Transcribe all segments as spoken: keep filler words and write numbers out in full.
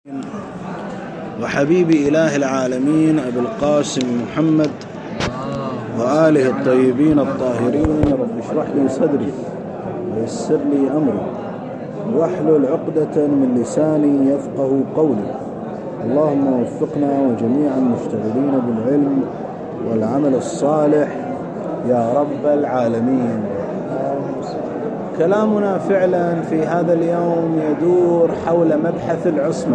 وحبيب إله العالمين أبي القاسم محمد وآله الطيبين الطاهرين. رب اشرح لي صدري ويسر لي أمري واحلل عقدة من لساني يفقه قولي. اللهم وفقنا وجميع المشتغلين بالعلم والعمل الصالح يا رب العالمين. كلامنا فعلا في هذا اليوم يدور حول مبحث العصمة،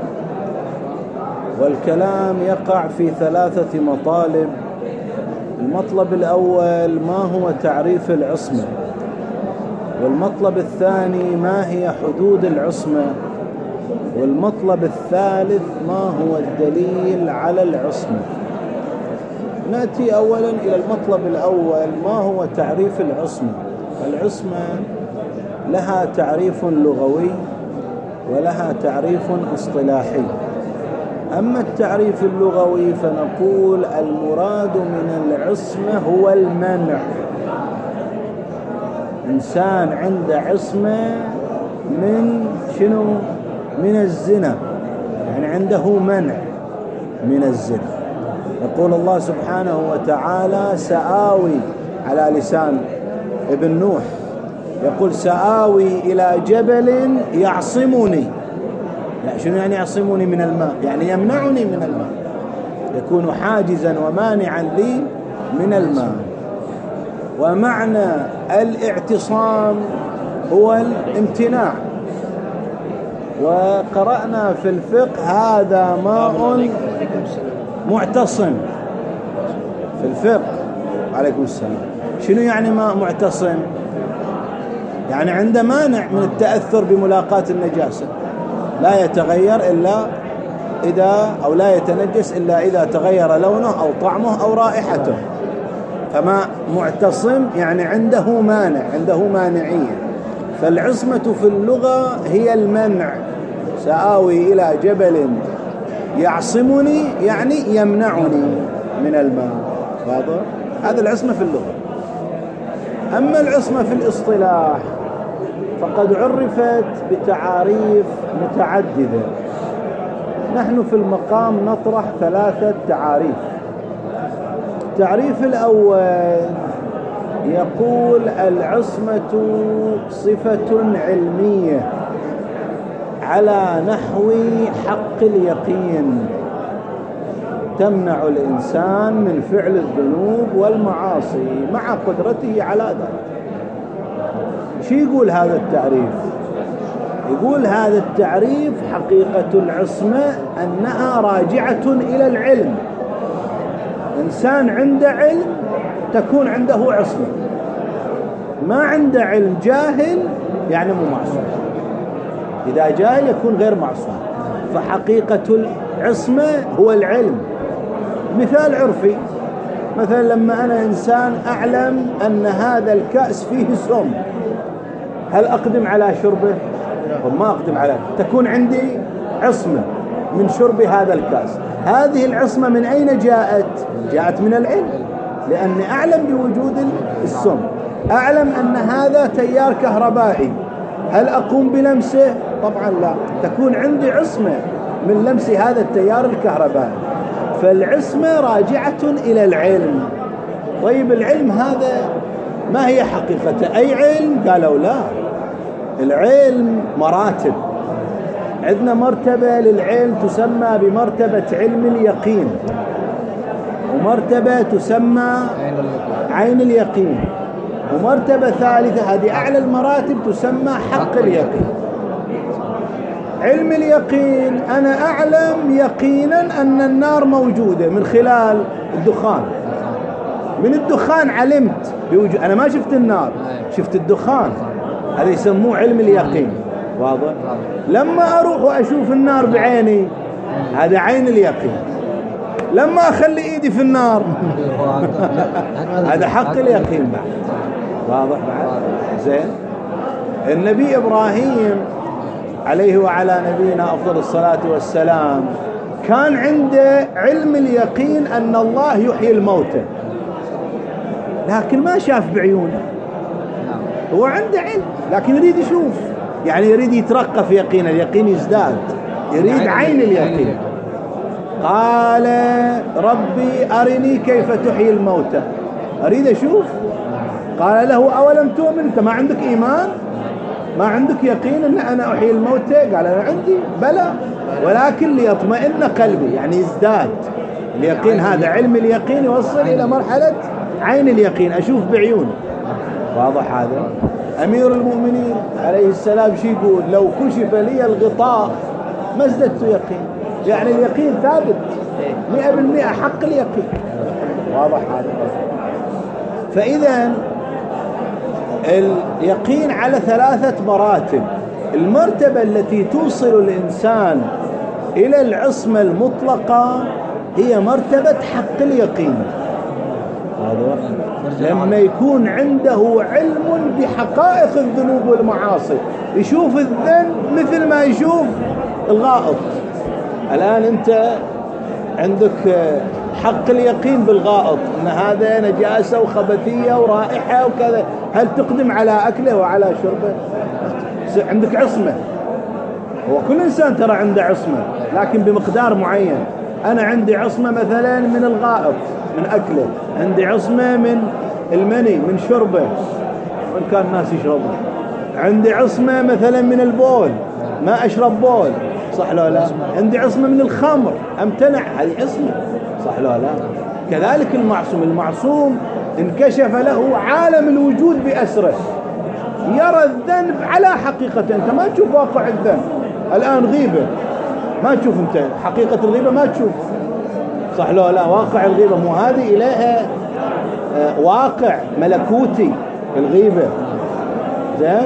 والكلام يقع في ثلاثة مطالب. المطلب الأول ما هو تعريف العصمة، والمطلب الثاني ما هي حدود العصمة، والمطلب الثالث ما هو الدليل على العصمة. نأتي أولا إلى المطلب الأول، ما هو تعريف العصمة. العصمة لها تعريف لغوي ولها تعريف اصطلاحي. أما التعريف اللغوي فنقول المراد من العصمة هو المنع. إنسان عنده عصمة من شنو؟ من الزنا، يعني عنده منع من الزنا. يقول الله سبحانه وتعالى سآوي، على لسان ابن نوح يقول سآوي إلى جبل يعصمني. لا، شنو يعني يعصمني من الماء؟ يعني يمنعني من الماء، يكون حاجزا ومانعا لي من الماء. ومعنى الاعتصام هو الامتناع. وقرأنا في الفقه هذا ماء معتصم في الفقه. عليكم السلام. شنو يعني ماء معتصم؟ يعني عنده مانع من التأثر بملاقاة النجاسة، لا يتغير إلا إذا أو لا يتنجس إلا إذا تغير لونه أو طعمه أو رائحته. فما معتصم يعني عنده مانع، عنده مانعية. فالعصمة في اللغة هي المنع. سآوي إلى جبل يعصمني يعني يمنعني من الماء. واضح؟ هذا العصمة في اللغة. أما العصمة في الاصطلاح فقد عرفت بتعاريف متعددة. نحن في المقام نطرح ثلاثة تعاريف. التعريف الأول يقول العصمة صفة علمية على نحو حق اليقين، تمنع الإنسان من فعل الذنوب والمعاصي مع قدرته على ذلك. شو يقول هذا التعريف؟ يقول هذا التعريف حقيقة العصمة أنها راجعة إلى العلم. إنسان عنده علم تكون عنده عصمة، ما عنده علم جاهل يعني مو معصوم. إذا جاهل يكون غير معصوم. فحقيقة العصمة هو العلم. مثال عرفي، مثلا لما أنا إنسان أعلم أن هذا الكأس فيه سم، هل أقدم على شربه؟ وما أقدم على، تكون عندي عصمة من شرب هذا الكأس. هذه العصمة من أين جاءت؟ جاءت من العلم، لأني أعلم بوجود السم. أعلم أن هذا تيار كهربائي، هل أقوم بلمسه؟ طبعا لا. تكون عندي عصمة من لمس هذا التيار الكهربائي. فالعصمة راجعة إلى العلم. طيب العلم هذا ما هي حقيقته؟ أي علم؟ قالوا لا، العلم مراتب. عندنا مرتبة للعلم تسمى بمرتبة علم اليقين، ومرتبة تسمى عين اليقين، ومرتبة ثالثة هذه أعلى المراتب تسمى حق اليقين. علم اليقين أنا أعلم يقينا أن النار موجودة من خلال الدخان. من الدخان علمت بوجود، أنا ما شفت النار، شفت الدخان. هذا يسموه علم اليقين. واضح؟ لما أروح وأشوف النار بعيني هذا عين اليقين. لما أخلي إيدي في النار هذا حق اليقين بعد. واضح بعد؟ زين. النبي إبراهيم عليه وعلى نبينا أفضل الصلاة والسلام كان عنده علم اليقين أن الله يحيي الموتى، لكن ما شاف بعيونه. هو عنده علم لكن يريد يشوف، يعني يريد يترقى في يقين، اليقين يزداد. يريد عين اليقين. قال ربي أرني كيف تحيي الموتى، أريد أشوف. قال له أولم تؤمن، أنت ما عندك إيمان، ما عندك يقين أن أنا أحيي الموتى؟ قال أنا عندي بلى، ولكن ليطمئن قلبي، يعني يزداد اليقين. هذا علم اليقين يوصل إلى مرحلة عين اليقين، أشوف بعيوني. واضح هذا؟ أمير المؤمنين عليه السلام شي يقول؟ لو كشف لي الغطاء ما ازددت يقين. يعني اليقين ثابت مئة بالمئة، حق اليقين. واضح هذا؟ فإذا اليقين على ثلاثة مراتب. المرتبة التي توصل الإنسان إلى العصمة المطلقة هي مرتبة حق اليقين. لما يكون عنده علم بحقائق الذنوب والمعاصي، يشوف الذنب مثل ما يشوف الغائط. الآن أنت عندك حق اليقين بالغائط أن هذا نجاسة وخبثية ورائحة وكذا، هل تقدم على أكله وعلى شربه؟ عندك عصمة. هو كل إنسان ترى عنده عصمة لكن بمقدار معين. أنا عندي عصمة مثلا من الغائط من أكله، عندي عصمة من المني من شربه وإن كان الناس يشربه، عندي عصمة مثلا من البول ما أشرب بول، صح لا لا؟ عندي عصمة من الخمر أمتنع، هذه عصمة، صح لا لا؟ كذلك المعصوم، المعصوم انكشف له عالم الوجود بأسره، يرى الذنب على حقيقته. أنت ما تشوف واقع الذنب. الآن غيبة ما تشوف، أنت حقيقة الغيبة ما تشوف، صح لا لا؟ واقع الغيبة مو هذه إليها واقع ملكوتي الغيبة. زين؟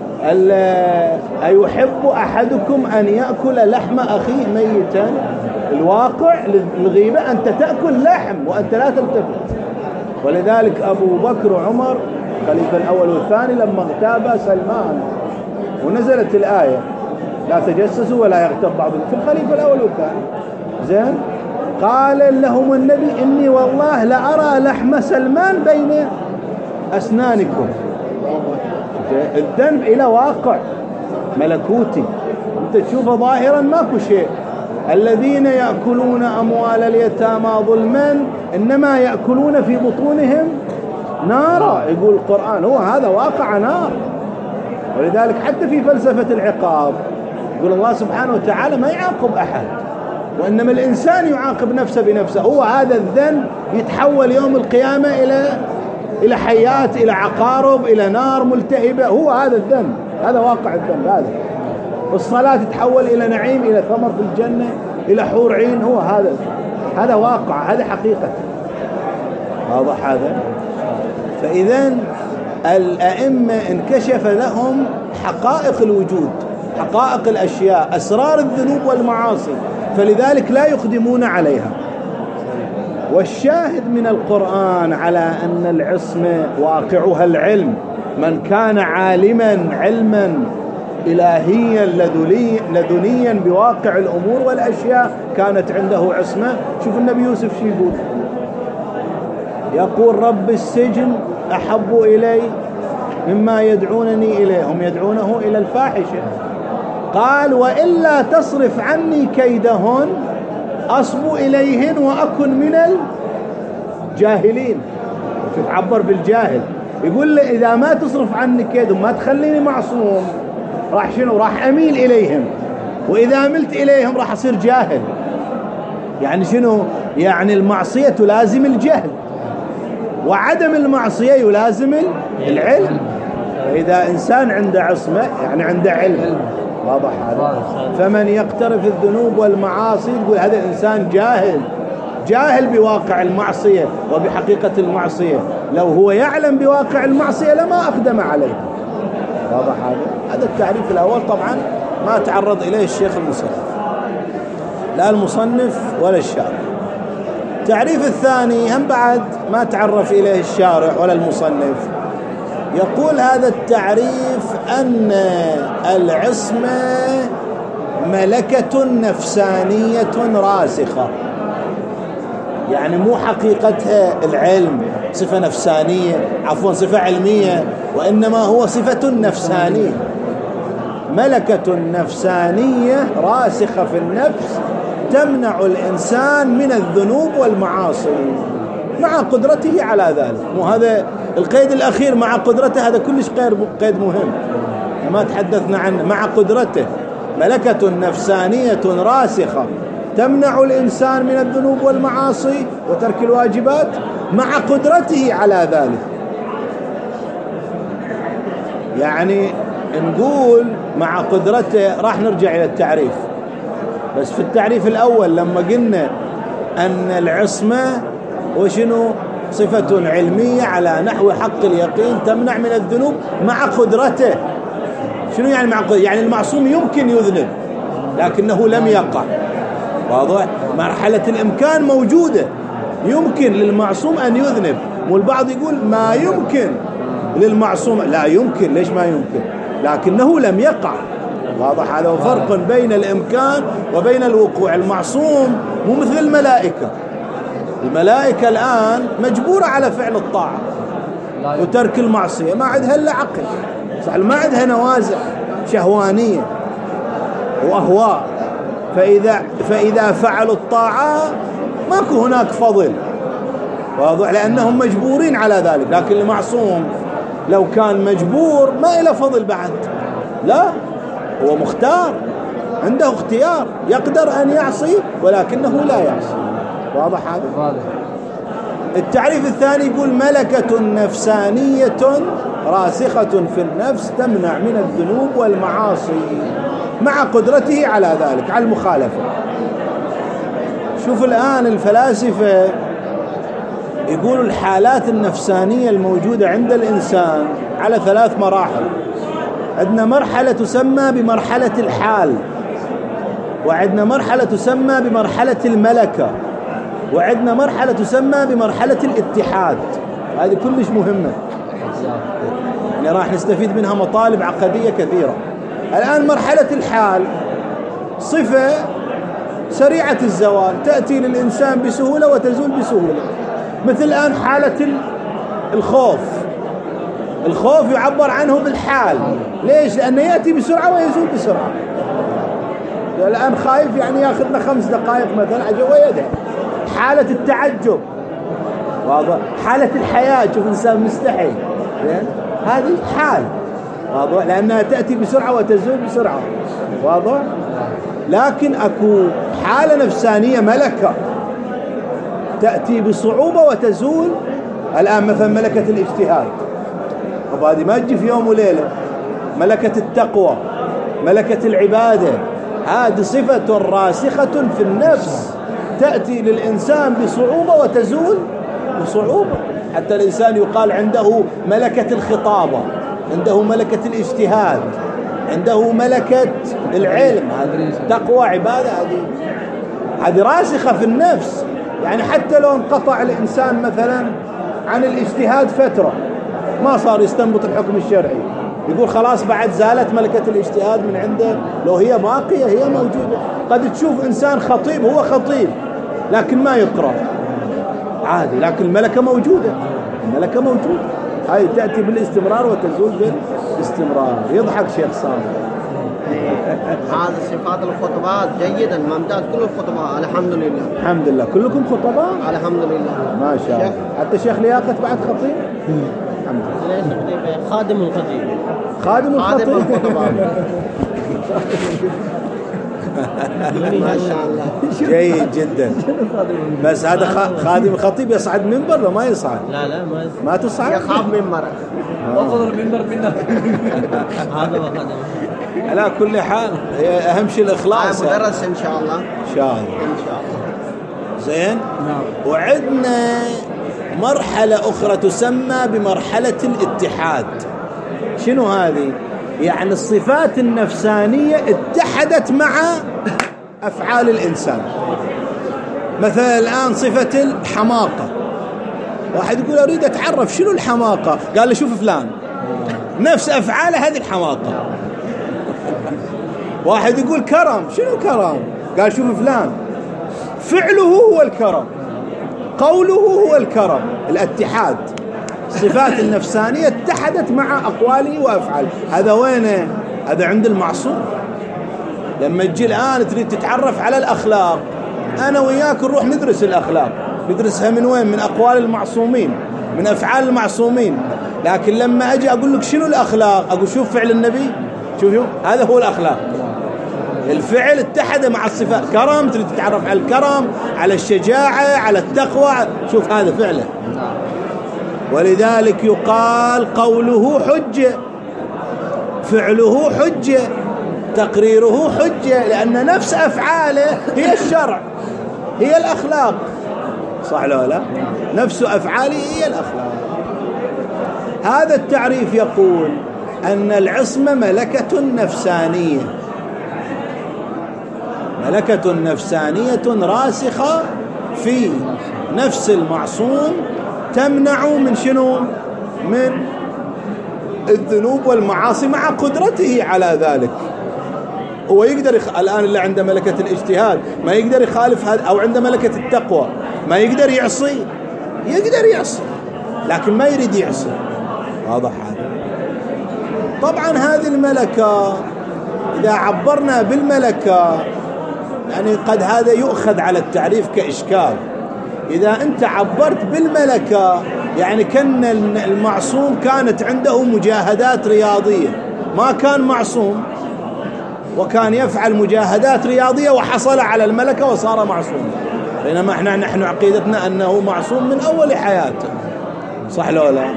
أيحب أحدكم أن يأكل لحم أخيه ميتا؟ الواقع الغيبة أنت تأكل لحم وأنت لا تلتفت. ولذلك أبو بكر وعمر الخليفة الأول والثاني لما اغتاب سلمان ونزلت الآية لا تجسسوا ولا يغتب بعضكم في الخليفة الأول والثاني، زين؟ قال لهم النبي إني والله لأرى لحم سلمان بين أسنانكم. الذنب إلى واقع ملكوتي، أنت تشوفه ظاهرا ماكو شيء. الذين يأكلون أموال اليتامى ظلما إنما يأكلون في بطونهم نارا، يقول القرآن، هو هذا واقع نار. ولذلك حتى في فلسفة العقاب يقول الله سبحانه وتعالى ما يعاقب أحد، وإنما الإنسان يعاقب نفسه بنفسه. هو هذا الذنب يتحول يوم القيامة إلى إلى حيات، إلى عقارب، إلى نار ملتهبة. هو هذا الذنب، هذا واقع الذنب. هذا الصلاة تتحول إلى نعيم، إلى ثمر في الجنة، إلى حور عين. هو هذا هذا واقع، هذا حقيقة. واضح هذا؟ فإذا الأئمة انكشف لهم حقائق الوجود، حقائق الأشياء، أسرار الذنوب والمعاصي، فلذلك لا يقدمون عليها. والشاهد من القرآن على أن العصمة واقعها العلم. من كان عالما علما إلهيا لدنيا بواقع الأمور والأشياء كانت عنده عصمة. شوف النبي يوسف شو يقول؟ يقول رب السجن أحب إلي مما يدعونني إليه، هم يدعونه إلى الفاحشة. قال وإلا تصرف عني كيدهن أصب إليهن وأكن من الجاهلين. شوف عبر بالجاهل، يقول لي إذا ما تصرف عني كيدهم، ما تخليني معصوم، راح شنو؟ راح أميل إليهم، وإذا ملت إليهم راح أصير جاهل. يعني شنو؟ يعني المعصية تلازم الجهل، وعدم المعصية يلازم العلم. إذا إنسان عنده عصمة يعني عنده علم. واضح هذا؟ فمن يقترف الذنوب والمعاصي يقول هذا إنسان جاهل، جاهل بواقع المعصية وبحقيقة المعصية. لو هو يعلم بواقع المعصية لما أقدم عليه. واضح هذا؟ هذا التعريف الأول طبعا ما تعرض إليه الشيخ المصنف، لا المصنف ولا الشارع. التعريف الثاني هم بعد ما تعرف إليه الشارع ولا المصنف. يقول هذا التعريف أن العصمة ملكة نفسانية راسخة، يعني مو حقيقتها العلم صفة نفسانية، عفوا صفة علمية، وإنما هو صفة نفسانية ملكة نفسانية راسخة في النفس تمنع الإنسان من الذنوب والمعاصي مع قدرته على ذلك. مو هذا القيد الأخير مع قدرته، هذا كلش قيد مهم ما تحدثنا عنه. مع قدرته ملكة نفسانية راسخة تمنع الإنسان من الذنوب والمعاصي وترك الواجبات مع قدرته على ذلك. يعني نقول مع قدرته، راح نرجع إلى التعريف، بس في التعريف الأول لما قلنا أن العصمة وشنو صفة علمية على نحو حق اليقين تمنع من الذنوب مع قدرته. شنو يعني مع قدرته؟ يعني المعصوم يمكن يذنب لكنه لم يقع. واضح؟ مرحلة الإمكان موجودة، يمكن للمعصوم أن يذنب. والبعض يقول ما يمكن للمعصوم، لا يمكن. ليش ما يمكن؟ لكنه لم يقع. واضح؟ هذا فرق بين الإمكان وبين الوقوع. المعصوم مو مثل الملائكة. الملائكة الآن مجبورة على فعل الطاعة وترك المعصية، ما عندها إلا عقل، صح؟ ما عندها نوازع شهوانية وأهواء، فإذا فإذا فعلوا الطاعة ماكو هناك فضل. واضح؟ لأنهم مجبورين على ذلك. لكن المعصوم لو كان مجبور ما إلى فضل بعد، لا، هو مختار، عنده اختيار، يقدر أن يعصي ولكنه لا يعصي. واضح هذا؟ واضح. التعريف الثاني يقول ملكة نفسانية راسخة في النفس تمنع من الذنوب والمعاصي مع قدرته على ذلك، على المخالفة. شوف الآن الفلاسفة يقولوا الحالات النفسانية الموجودة عند الإنسان على ثلاث مراحل. عندنا مرحلة تسمى بمرحلة الحال، وعندنا مرحلة تسمى بمرحلة الملكة، وعندنا مرحلة تسمى بمرحلة الاتحاد. هذه كلش مهمة، يعني راح نستفيد منها مطالب عقدية كثيرة. الآن مرحلة الحال صفة سريعة الزوال، تأتي للإنسان بسهولة وتزول بسهولة. مثل الآن حالة الخوف. الخوف يعبر عنه بالحال. ليش؟ لأنه يأتي بسرعة ويزول بسرعة. الآن خايف يعني ياخذنا خمس دقائق مثلا عجوة ويدعي. حالة التعجب، واضح؟ حالة الحياة، شوف إنسان مستحي، هذه حال، واضح؟ لأنها تأتي بسرعة وتزول بسرعة، واضح؟ لكن أكو حالة نفسانية ملكة تأتي بصعوبة وتزول. الآن مثلا ملكة الاجتهاد، وهذه ما تجي في يوم وليلة. ملكة التقوى، ملكة العبادة، هذه صفة راسخة في النفس تأتي للإنسان بصعوبة وتزول بصعوبة. حتى الإنسان يقال عنده ملكة الخطابة، عنده ملكة الاجتهاد، عنده ملكة العلم، تقوى، عبادة. هذه هذه راسخة في النفس. يعني حتى لو انقطع الإنسان مثلا عن الاجتهاد فترة، ما صار يستنبط الحكم الشرعي، يقول خلاص بعد زالت ملكة الاجتهاد من عنده. لو هي باقية هي موجودة. قد تشوف إنسان خطيب، هو خطيب لكن ما يقرأ عادي، لكن الملكة موجودة، الملكة موجودة. هاي تأتي بالاستمرار وتزول بالاستمرار. يضحك شيخ صالح. هذا صفات الخطبات جيدا، ممتاز. كل الخطباء الحمد لله. الحمد لله. كلكم خطباء الحمد لله ما شاء الله. حتى شيخ لياقة بعد خطيب. الحمد لله. خادم الخطيب. خادم الخطيب. ما شاء الله. جيد جدا. بس هذا خادم الخطيب يصعد منبر ولا ما يصعد؟ لا لا ما يصعد. ما تصعد؟ يخاف منبر. وافضل المنبر منك. هذا وخادم. على كل حال أهم شيء الإخلاص. مدرس إن شاء الله. إن شاء الله. إن شاء الله. زين. نعم. وعندنا مرحلة أخرى تسمى بمرحلة الاتحاد. شنو هذه؟ يعني الصفات النفسانية اتحدت مع أفعال الإنسان. مثلا الآن صفة الحماقة، واحد يقول أريد أتعرف شنو الحماقة، قال له شوف فلان، نفس أفعاله هذه الحماقة. واحد يقول كرم، شنو كرم، قال شوف فلان، فعله هو الكرم، قوله هو الكرم. الاتحاد، الصفات النفسانية اتحدت مع أقواله وأفعاله. هذا وين؟ هذا عند المعصوم. لما تجي الآن تريد تتعرف على الأخلاق، أنا وياك نروح ندرس الأخلاق، ندرسها من وين؟ من أقوال المعصومين، من أفعال المعصومين. لكن لما أجي أقول لك شنو الأخلاق، أقول شوف فعل النبي، شوف شوف هذا هو الأخلاق. الفعل اتحد مع الصفات. كرم، تريد تتعرف على الكرم، على الشجاعة، على التقوى، شوف هذا فعله. ولذلك يقال قوله حجة، فعله حجة، تقريره حجة، لأن نفس أفعاله هي الشرع، هي الأخلاق. صح لا لا؟ نفس أفعاله هي الأخلاق. هذا التعريف يقول أن العصمة ملكة نفسانية، ملكة نفسانية راسخة في نفس المعصوم، تمنع من شنو؟ من الذنوب والمعاصي، مع قدرته على ذلك. هو يقدر يخ... الآن اللي عنده ملكة الاجتهاد ما يقدر يخالف هذا، أو عنده ملكة التقوى ما يقدر يعصي، يقدر يعصي لكن ما يريد يعصي. واضح هذا؟ طبعا هذه الملكة إذا عبرنا بالملكة يعني قد هذا يؤخذ على التعريف كإشكال. إذا أنت عبرت بالملكة يعني كان المعصوم كانت عنده مجاهدات رياضية، ما كان معصوم وكان يفعل مجاهدات رياضية وحصل على الملكة وصار معصوم، بينما احنا نحن عقيدتنا أنه معصوم من أول حياته. صح لو لا؟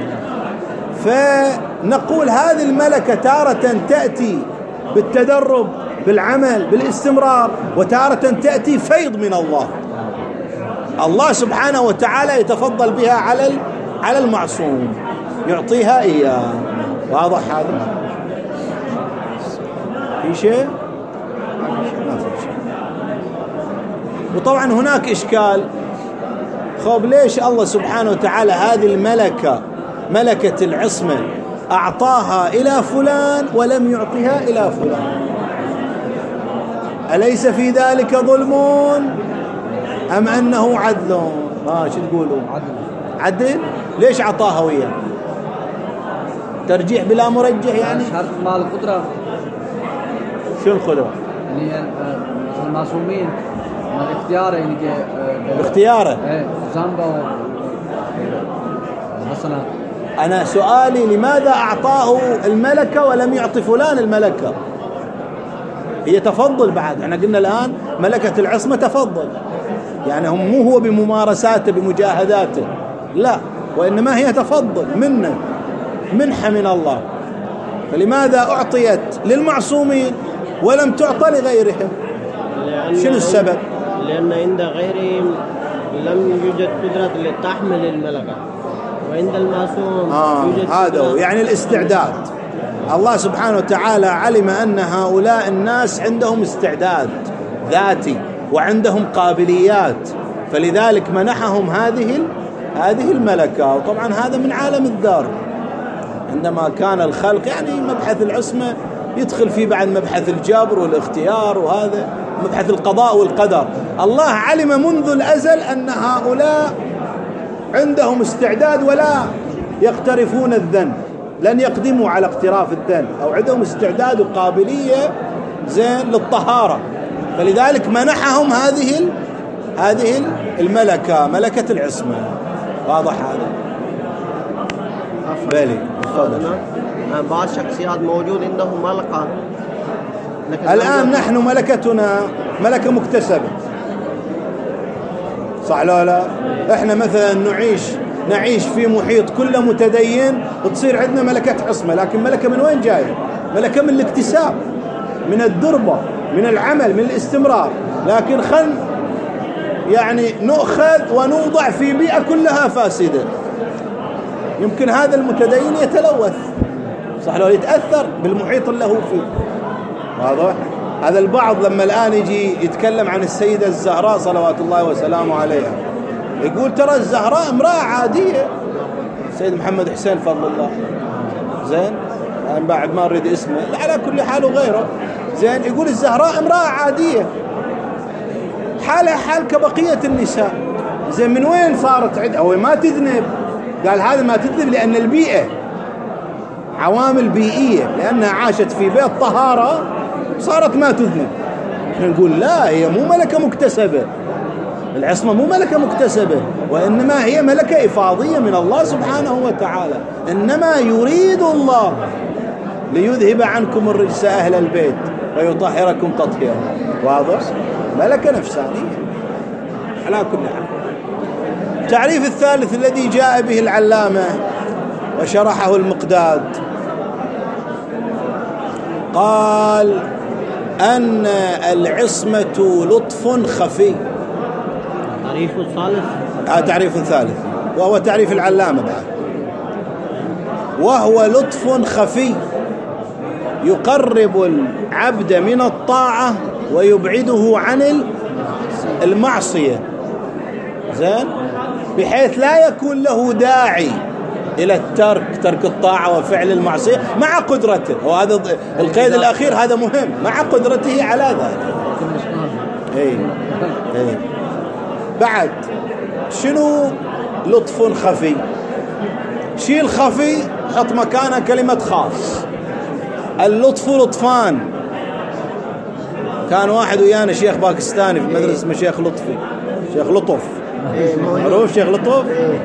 فنقول هذه الملكة تارة تأتي بالتدرب، بالعمل، بالاستمرار، وتارة تأتي فيض من الله. الله سبحانه وتعالى يتفضل بها على على المعصوم، يعطيها إياه. واضح هذا؟ في شيء؟ ما في شيء. وطبعا هناك إشكال، خب ليش الله سبحانه وتعالى هذه الملكة، ملكة العصمة، أعطاها إلى فلان ولم يعطيها إلى فلان؟ أليس في ذلك ظلم أم أنه عدل؟ ها شو تقولوا؟ عدل. عدل؟ ليش عطاها وياه؟ ترجيح بلا مرجح يعني؟ شرط مع القدرة. شو القدرة؟ يعني المعصومين باختياره، يعني باختياره ايه ذنبه مثلا. أنا سؤالي لماذا أعطاه الملكة ولم يعطي فلان الملكة؟ هي تفضل بعد. احنا قلنا الآن ملكة العصمة تفضل، يعني هم مو هو بممارساته بمجاهداته، لا، وإنما هي تفضل منه، منحة من الله. فلماذا أعطيت للمعصومين ولم تعطى لغيرهم؟ شنو السبب؟ لأن عند غيرهم لم يوجد قدرة لتحمل الملكة، وعند المعصوم آه يوجد هذا هو يعني الاستعداد. الله سبحانه وتعالى علم أن هؤلاء الناس عندهم استعداد ذاتي وعندهم قابليات، فلذلك منحهم هذه هذه الملكة. وطبعا هذا من عالم الذر، عندما كان الخلق يعني مبحث العصمة يدخل فيه بعد مبحث الجبر والاختيار، وهذا مبحث القضاء والقدر. الله علم منذ الأزل أن هؤلاء عندهم استعداد ولا يقترفون الذنب، لن يقدموا على اقتراف الذنب، أو عندهم استعداد وقابلية زين للطهارة، فلذلك منحهم هذه هذه الملكة، ملكة العصمة. واضح هذا؟ بالي بعض شخصيات موجود عندهم ملكة. الآن نحن ملكتنا ملكة مكتسبة، صح لا لا؟ احنا مثلا نعيش نعيش في محيط كله متدين، تصير عندنا ملكة عصمة، لكن ملكة من وين جاية؟ ملكة من الاكتساب، من الدربة، من العمل، من الاستمرار. لكن خل يعني نؤخذ ونوضع في بيئة كلها فاسدة، يمكن هذا المتدين يتلوث، صح لو يتأثر بالمحيط اللي هو فيه. واضح؟ هذا البعض لما الآن يجي يتكلم عن السيدة الزهراء صلوات الله وسلامه عليها، يقول ترى الزهراء امرأة عادية، السيد محمد حسين فضل الله، زين يعني بعد ما نريد اسمه على كل حال وغيره، زين يقول الزهراء امرأة عادية حالها حال كبقية النساء. زين من وين صارت عد؟ هو ما تذنب، قال هذا ما تذنب لأن البيئة عوامل بيئية، لأنها عاشت في بيت طهارة صارت ما تذنب. احنا نقول لا، هي مو ملكة مكتسبة، العصمة مو ملكة مكتسبة، وإنما هي ملكة إفاضية من الله سبحانه وتعالى. إنما يريد الله ليذهب عنكم الرجس أهل البيت ويطهركم تطهيرا. واضح؟ ملكة نفسانية على كل حال. التعريف الثالث الذي جاء به العلامة وشرحه المقداد، قال أن العصمة لطف خفي. تعريف الثالث آه تعريف ثالث وهو تعريف العلامة بعد، وهو لطف خفي يقرب العبد من الطاعة ويبعده عن المعصية، زين، بحيث لا يكون له داعي إلى الترك ترك الطاعة وفعل المعصية مع قدرته. وهذا القيد الأخير هذا مهم، مع قدرته على ذلك. اي اي بعد شنو لطف خفي؟ شيل خفي حط مكانه كلمة خاص. اللطف لطفان. كان واحد ويانا شيخ باكستاني في مدرسة اسمه شيخ لطفي، شيخ لطف، معروف شيخ لطف.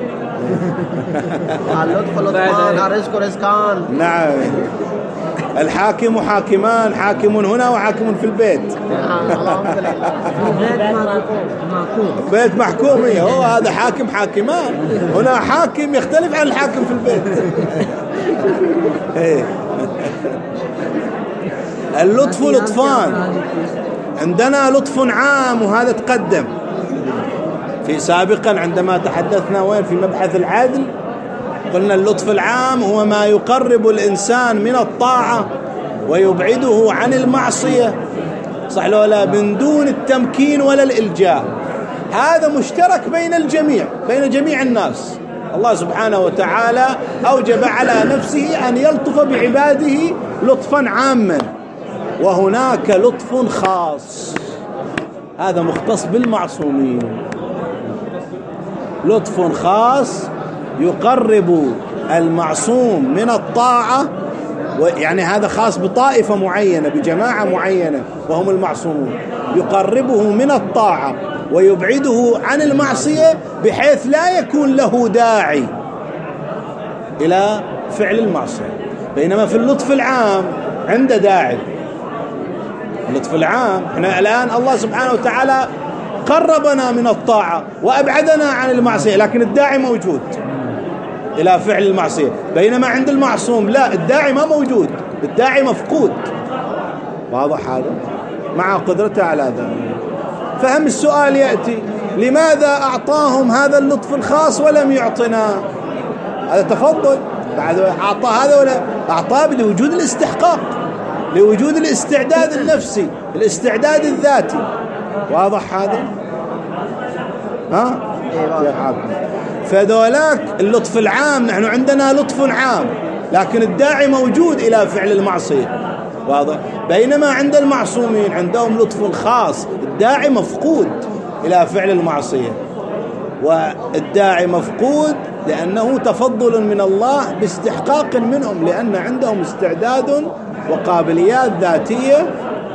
اللطف لطفان، الرزق رزقان. نعم، الحاكم حاكمان، حاكم هنا وحاكم في البيت. بيت محكوم، هو هذا حاكم حاكمان، هنا حاكم يختلف عن الحاكم في البيت. اللطف لطفان. عندنا لطف عام، وهذا تقدم في سابقا عندما تحدثنا وين في مبحث العدل، قلنا اللطف العام هو ما يقرب الإنسان من الطاعة ويبعده عن المعصية، صح لو لا، من دون التمكين ولا الإلجاء. هذا مشترك بين الجميع، بين جميع الناس. الله سبحانه وتعالى أوجب على نفسه أن يلطف بعباده لطفا عاما، وهناك لطف خاص هذا مختص بالمعصومين. لطف خاص يقرب المعصوم من الطاعة، يعني هذا خاص بطائفة معينة، بجماعة معينة وهم المعصومون، يقربه من الطاعة ويبعده عن المعصية بحيث لا يكون له داعي إلى فعل المعصية. بينما في اللطف العام عنده داعي. اللطف العام احنا الآن الله سبحانه وتعالى قربنا من الطاعة وأبعدنا عن المعصية، لكن الداعي موجود إلى فعل المعصية. بينما عند المعصوم لا، الداعي ما موجود، الداعي مفقود. واضح هذا؟ مع قدرته على ذلك. فهم السؤال يأتي: لماذا أعطاهم هذا اللطف الخاص ولم يعطنا؟ هذا تفضل، بعد أعطى هذا ولا أعطاه لوجود الاستحقاق، لوجود الاستعداد النفسي، الاستعداد الذاتي. واضح هذا؟ ها؟ فدولاك اللطف العام، نحن عندنا لطف عام لكن الداعي موجود إلى فعل المعصية. واضح؟ بينما عند المعصومين عندهم لطف خاص، الداعي مفقود إلى فعل المعصية، والداعي مفقود لأنه تفضل من الله باستحقاق منهم، لأن عندهم استعداد وقابليات ذاتية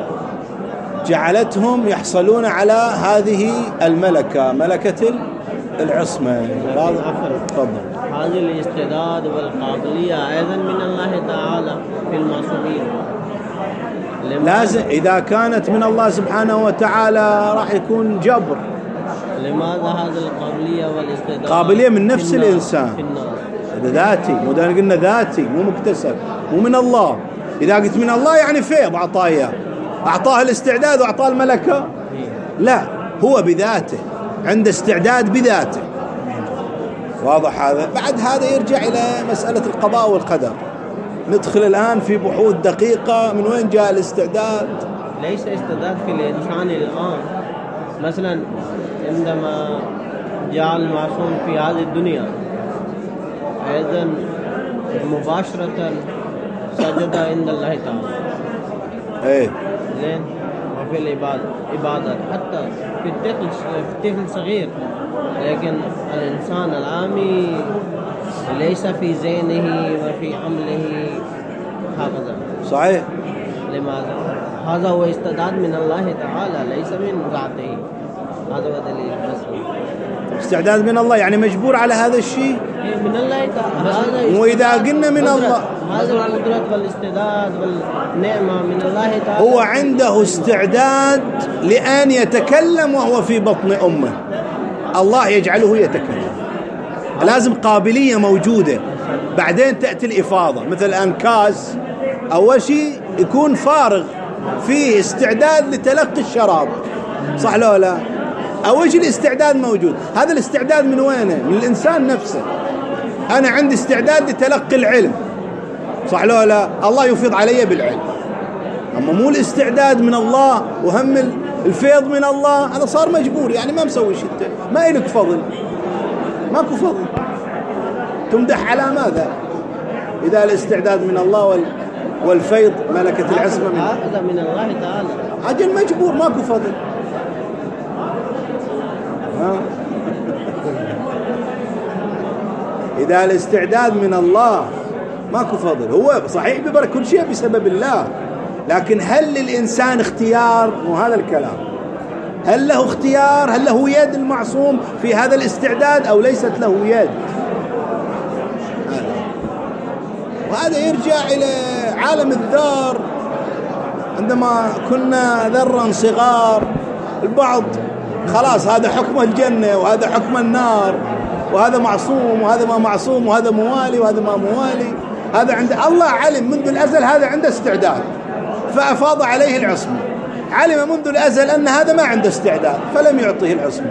جعلتهم يحصلون على هذه الملكة، ملكة العصمة. تفضل. هذه الاستعداد والقابلية أيضا من الله تعالى في المعصومين. لازم إذا كانت من الله سبحانه وتعالى راح يكون جبر. لماذا هذه القابلية والاستعداد؟ قابلية من نفس الإنسان، هذا ذاتي، مو ده قلنا ذاتي مو مكتسب، مو من الله. إذا قلت من الله يعني فيض أعطاه إياه، أعطاه الاستعداد وأعطاه الملكة؟ لا، هو بذاته، عنده استعداد بذاته. واضح هذا؟ بعد هذا يرجع إلى مسألة القضاء والقدر. ندخل الآن في بحوث دقيقة من وين جاء الاستعداد. ليس استعداد في الإنسان الآن. مثلا عندما جاء المعصوم في هذه الدنيا أيضا مباشرة سجد عند الله تعالى. ايه زين. وفي العبادة عبادات حتى في الطفل في الطفل صغير، لكن الإنسان العامي ليس في ذهنه وفي عمله هكذا. صحيح. لماذا؟ هذا هو استعداد من الله تعالى ليس من ذاته. هذا هو دليل بس. استعداد من الله يعني مجبور على هذا الشيء من الله تعالى. وإذا قلنا من الله هذا القدرة والاستعداد والنعمة من الله تعالى. هو عنده استعداد لأن يتكلم وهو في بطن أمه، الله يجعله يتكلم، لازم قابلية موجودة. بعدين تأتي الإفاضة. مثل الآن كاس أول شيء يكون فارغ فيه استعداد لتلقي الشراب، صح لو لا؟ أول شيء الاستعداد موجود. هذا الاستعداد من وينه؟ من الإنسان نفسه. أنا عندي استعداد لتلقي العلم، صح لو لا؟ الله يفيض علي بالعلم. أما مو الاستعداد من الله وهم الفيض من الله، هذا صار مجبور، يعني ما مسوي شيء، ما إلك فضل، ماكو فضل، تمدح على ماذا؟ إذا الاستعداد من الله والفيض ملكة العصمة من هذا من الله تعالى، أجل مجبور، ماكو فضل. ها؟ إذا الاستعداد من الله ماكو فضل. هو صحيح ببرك كل شيء بسبب الله، لكن هل للإنسان اختيار؟ وهذا الكلام، هل له اختيار؟ هل له يد المعصوم في هذا الاستعداد أو ليست له يد؟ وهذا يرجع إلى عالم الذر. عندما كنا ذرا صغار البعض خلاص هذا حكم الجنة وهذا حكم النار، وهذا معصوم وهذا ما معصوم، وهذا موالي وهذا ما موالي. هذا عند الله علم منذ الأزل هذا عنده استعداد فأفاض عليه العصمة. علم منذ الأزل أن هذا ما عنده استعداد فلم يعطيه العصمة.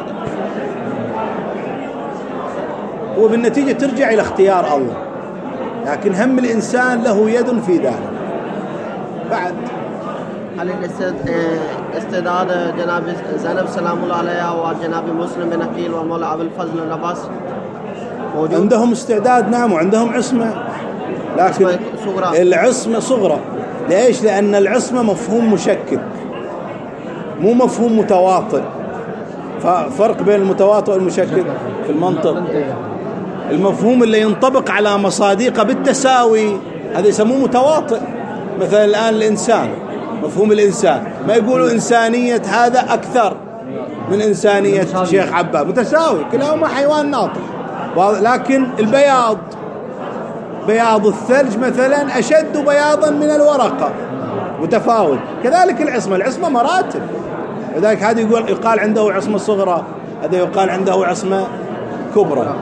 وبالنتيجة ترجع إلى اختيار الله، لكن هم الإنسان له يد في ذلك. بعد هل الاستعداد جناب زينب سلام الله عليها وجناب مسلم بن عقيل ومولى أبي الفضل العباس موجود؟ عندهم استعداد نعم، وعندهم عصمة، لكن صغرى. العصمة صغرى. ليش؟ لأن العصمة مفهوم مشكل مو مفهوم متواطئ. فرق بين المتواطئ والمشكل في المنطق. المفهوم اللي ينطبق على مصادقه بالتساوي هذا يسموه متواطئ. مثلا الآن الإنسان، مفهوم الإنسان ما يقولوا إنسانية هذا أكثر من إنسانية شيخ عباد، متساوي، كلاهما حيوان ناطق. لكن البياض، بياض الثلج مثلا أشد بياضا من الورقة، متفاوت. كذلك العصمة، العصمة مراتب. لذلك هذا يقول يقال عنده عصمة صغرى، هذا يقال عنده عصمة كبرى.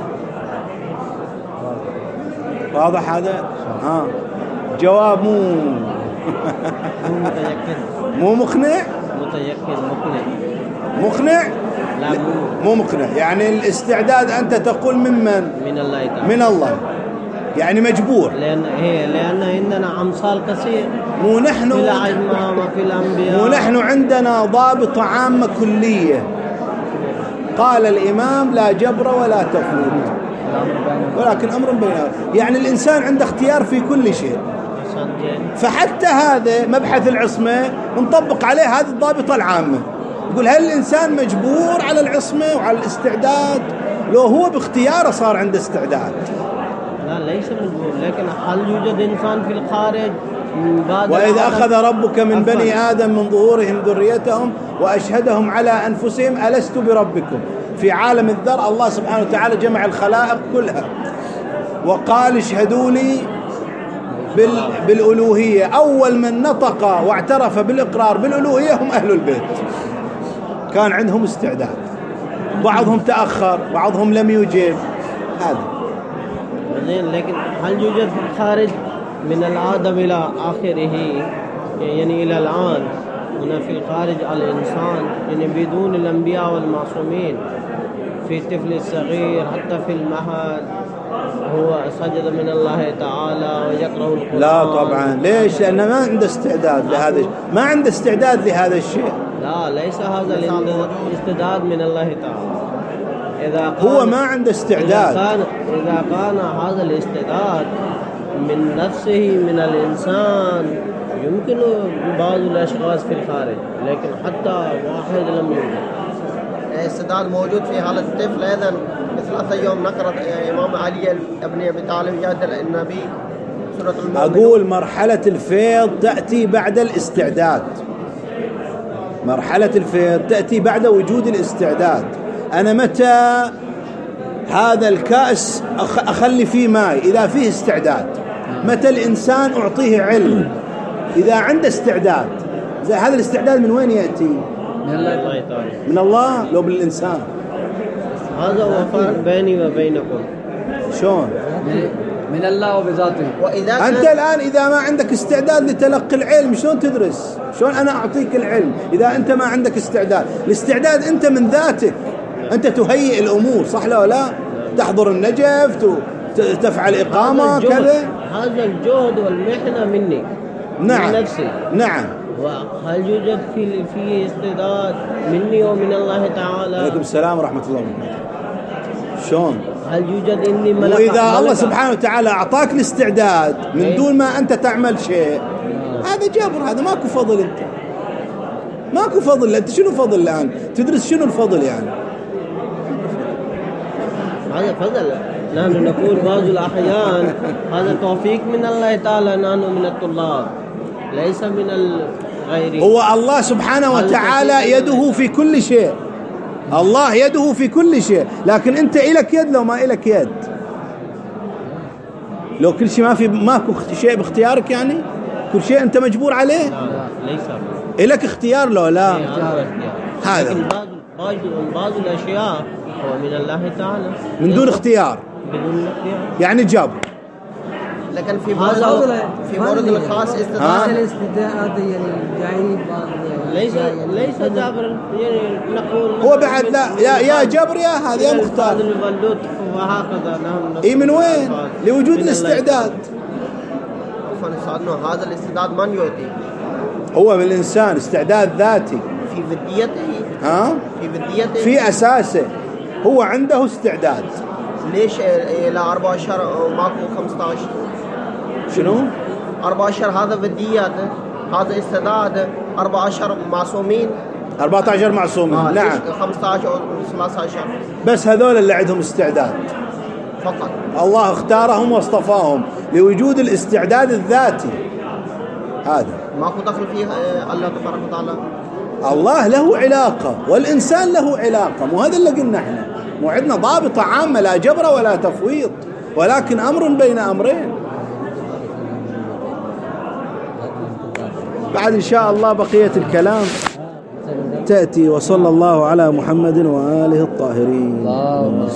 واضح هذا؟ ها جواب مو مو مقنع؟ متيقن مقنع مقنع؟ لا مو مقنع. يعني الاستعداد أنت تقول ممن؟ من الله تعالى. من الله، يعني مجبور. لأن هي لأن عندنا أمثال كثير، مو نحن في الأعمام وفي الأنبياء، مو نحن عندنا ضابطة عامة كلية. قال الإمام لا جبر ولا تفويض ولكن أمر بينهم. يعني الإنسان عنده اختيار في كل شيء. فحتى هذا مبحث العصمة نطبق عليه هذه الضابطة العامة. يقول هل الإنسان مجبور على العصمة وعلى الاستعداد؟ لو هو باختياره صار عنده استعداد. لا ليس مجبور، لكن هل يوجد إنسان في الخارج بعد وإذ أخذ ربك من بني آدم من ظهورهم ذريتهم وأشهدهم على أنفسهم ألست بربكم. في عالم الذر الله سبحانه وتعالى جمع الخلائق كلها وقال اشهدوا لي بالألوهية. أول من نطق واعترف بالإقرار بالألوهية هم أهل البيت، كان عندهم استعداد. بعضهم تأخر، بعضهم لم يجيب. هذا زين. لكن هل يوجد في الخارج من الآدم إلى آخره، يعني إلى الآن هنا في الخارج الإنسان يعني بدون الأنبياء والمعصومين، في الطفل الصغير حتى في المهد هو سجد من الله تعالى ويقرأ القرآن؟ لا طبعا. ليش؟ لأنه ما عنده استعداد لهذا الشيء، ما عنده استعداد لهذا الشيء. لا ليس هذا الاستعداد من الله تعالى. إذا هو ما عنده استعداد. إذا كان, إذا كان هذا الاستعداد من نفسه من الإنسان يمكن بعض الأشخاص في الخارج، لكن حتى واحد لم يوجد. الاستعداد موجود في حالة الطفل أيضا ثلاثة يوم نقرأ إمام علي ابن أبي طالب يهدر النبي سورة المؤمنون. أقول مرحلة الفيض تأتي بعد الاستعداد. مرحلة الفيض تأتي بعد وجود الاستعداد. أنا متى هذا الكأس أخلي فيه ماء؟ إذا فيه استعداد. متى الإنسان أعطيه علم؟ إذا عنده استعداد. زي هذا الاستعداد من وين يأتي؟ من الله تعالى. من الله لو بالإنسان. هذا هو فرق بيني وبينكم. شلون؟ من الله وبذاته. وإذا أنت الآن إذا ما عندك استعداد لتلقي العلم شلون تدرس؟ شلون أنا أعطيك العلم إذا أنت ما عندك استعداد؟ الاستعداد أنت من ذاتك، أنت تهيئ الأمور، صح لا لا؟ تحضر النجف، تفعل إقامة كذا. هذا الجهد والمحنة مني. نعم. من نفسي. نعم. وهل يوجد في في استعداد مني ومن الله تعالى؟ عليكم السلام ورحمة الله وبركاته. شلون؟ هل يوجد إني ملكة؟ وإذا ملكة. الله سبحانه وتعالى أعطاك الاستعداد من دون ما أنت تعمل شيء، هذا جبر، هذا ماكو فضل. أنت ماكو فضل. أنت شنو فضل الآن؟ تدرس شنو الفضل يعني؟ هذا فضل. نحن نقول بعض الأحيان هذا توفيق من الله تعالى، نحن من الطلاب ليس من الغيرين. هو الله سبحانه وتعالى يده في كل شيء. الله يده في كل شيء، لكن أنت إلك يد لو ما إلك يد. لو كل شيء ما في ماكو شيء باختيارك يعني، كل شيء أنت مجبور عليه. لا ليس. إلك اختيار لو لا. هذا. لكن بعض بعض بعض الأشياء هو من الله تعالى. من دون اختيار. بدون اختيار. يعني جبر. لكن في مورد في مورد الخاص استدعاء الاستدعاء يعني جاي ليس ليس جبر يعني نقول هو بعد لا يا يا جبر يا هذا يا مختار. وهكذا نحن. اي من وين؟ لوجود الاستعداد. عفوا هذا الاستعداد من يعطي؟ هو بالإنسان استعداد ذاتي. في بديته. ها؟ في بديته. في أساسه هو عنده استعداد. ليش إلى أربعة أشهر ماكو خمسة عشر؟ شنو؟ أربعة أشهر هذا بدياته، هذا استعداد. أربعة أشهر معصومين. أربعة عشر معصومين. آه نعم. خمسة عشر أو ثلاثة عشر. بس هذول اللي عندهم استعداد. فقط. الله اختارهم واصطفاهم لوجود الاستعداد الذاتي. هذا. ماكو دخل فيه الله تبارك وتعالى. الله له علاقة والإنسان له علاقة، مو هذا اللي قلنا احنا، مو عندنا ضابطة عامة لا جبر ولا تفويض، ولكن أمر بين أمرين. بعد إن شاء الله بقية الكلام تأتي. وصلى الله على محمد وآله الطاهرين.